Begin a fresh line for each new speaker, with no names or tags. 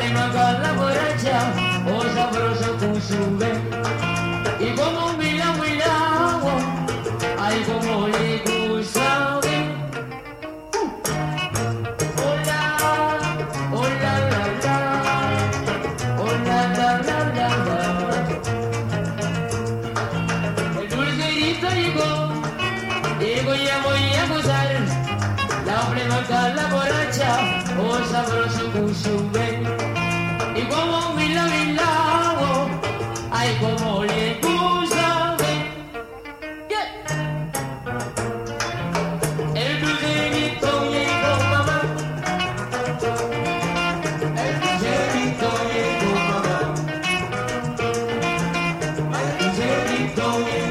pleno acá la borracha, oh sabroso con su vez. Y como un milagro, ay como le gusta ver. Hola, hola, la, la, hola, la, la, la, la. El dulcerito llegó, ya voy a gozar. La plena acá la borracha, oh sabroso con su vez. Y como un milagro, ay como le gusta ver. Yeah. El dulcerito llegó, mamá. El dulcerito llegó, mamá. El dulcerito llegó.